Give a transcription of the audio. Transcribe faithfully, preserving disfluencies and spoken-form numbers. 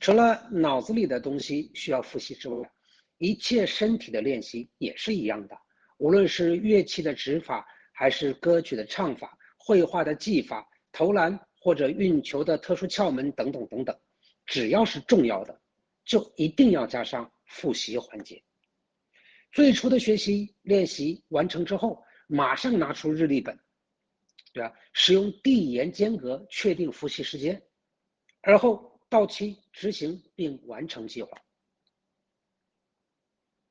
除了脑子里的东西需要复习之外，一切身体的练习也是一样的。无论是乐器的指法，还是歌曲的唱法，绘画的技法，投篮或者运球的特殊窍门等等等等，只要是重要的，就一定要加上复习环节。最初的学习练习完成之后，马上拿出日历本，对吧？使用递延间隔确定复习时间，而后到期执行并完成计划。